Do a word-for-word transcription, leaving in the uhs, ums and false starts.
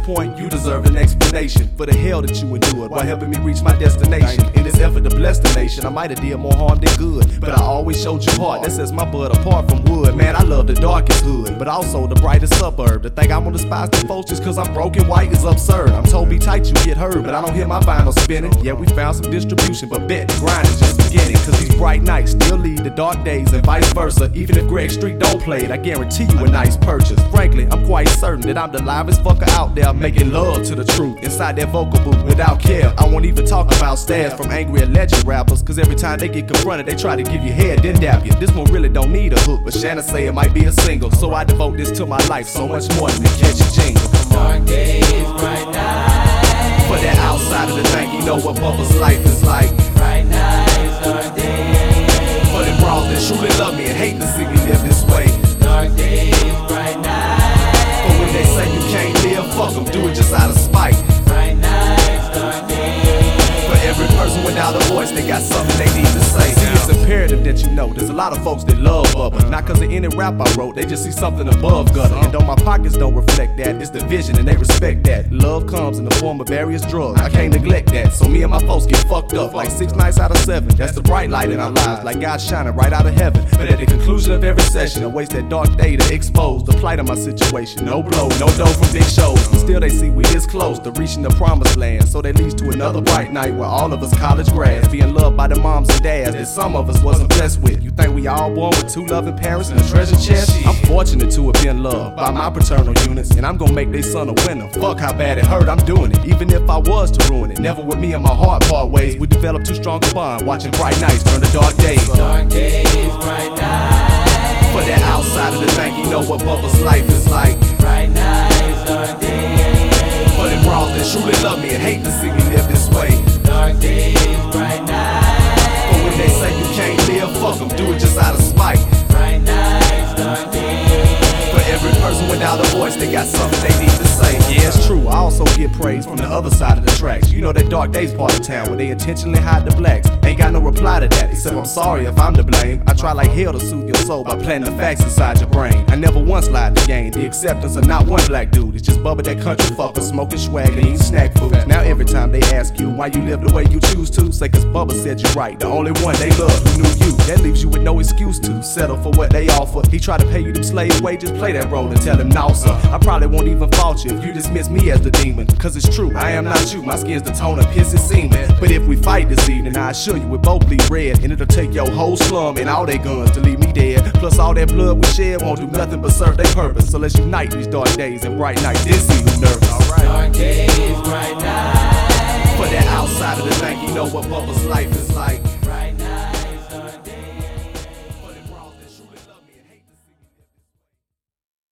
point, you deserve an explanation for the hell that you endured while helping me reach my destination. In this effort to bless the nation, I might have did more harm than good, but I always showed you heart that sets my blood apart from wood. Man, I love the darkest hood, but also the brightest suburb. To think I'm gonna despise the folks just cause I'm broken white is absurd. I'm told be tight, you get heard, but I don't hear my vinyl spinning. Yeah, we found some distribution, but bet the grind is just beginning. Cause these bright nights still lead to dark days and vice versa. Even if Greg Street don't play it, I guarantee you a nice purchase. Frankly, I'm quite certain that I'm the livest fucker out there making love to the truth inside that vocal booth without care. I won't even talk about stabs from angry alleged rappers, cause every time they get confronted, they try to give you head, then dap you. This one really don't need a hook, but Shanna say it might be a single. So I devote this to my life so much more than to catch a jingle. Dark days, bright nights. For that outside of the thing, you know what Bubba's life is like. Bright nights, dark days. For them bras that truly love me and hate to see me live this way. Dark days, bright nights. But when they say you can't live, fuck them, do it just out of spite. Bright nights, dark days. For every person without a voice, they got something they need to say. See, it's imperative that you know there's a lot of folks that love Bubba. Not cause of any rap I wrote, they just see something above gutter. And though my pockets don't reflect that, it's the vision and they respect that. Love comes in the form of various drugs, I can't neglect that. So me and my folks get fucked up like six nights out of seven. That's the bright light in our lives, like God shining right out of heaven. But at the conclusion of every session, I waste that dark day to expose the plight of my situation. No blow, no dough from big shows, but still they see we this close to reaching the promised land. So that leads to another bright night where all of us college grads being loved by the moms and dads that some of us wasn't blessed with. You think we all born with two loving parents and a treasure chest? I'm fortunate to have been loved by my paternal units, and I'm gonna make they son a winner. Fuck how bad it hurt, I'm doing it. Even if I was to ruin it, never with me and my heart part ways. We developed too strong a bond, watching bright nights turn to dark days. Dark days, bright nights. For that outside of the thing, you know what Bubba's life is like. Bright nights, dark days. For them bras that truly love me and hate to see me live this way. Dark days, bright nights. But when they say you can't live, fuck them, do it just out of spite. Bright nights, dark days. For every person without a voice, they got something they need to say. Yeah, it's true, I also get praise from the other side of the tracks. You know that dark days part of town where they intentionally hide the blacks. Ain't got no reply to that, except I'm sorry if I'm to blame. I try like hell to soothe your soul by planting the facts inside your brain. I never once lied to gain the acceptance of not one black dude. It's just Bubba, that country fucker, smoking swag and eating snack food. Now every time they ask you why you live the way you choose to, say cause Bubba said you right, the only one they loved who knew you. That leaves you with no excuse to settle for what they offer. He tried to pay you them slave wages, play that role and tell him no sir. I probably won't even fault you if you dismiss me as the demon, cause it's true, I am not you, my skin's the tone of piss and semen. But if we fight this evening, I assure you we both bleed red, and it'll take your whole slum and all their guns to leave me dead. Plus all that blood we shed won't do nothing but serve their purpose. So let's unite these dark days and bright nights, then see who's nervous. Alright. Dark days, bright nights. For that outside of the thing, you know what Bubba's life is like.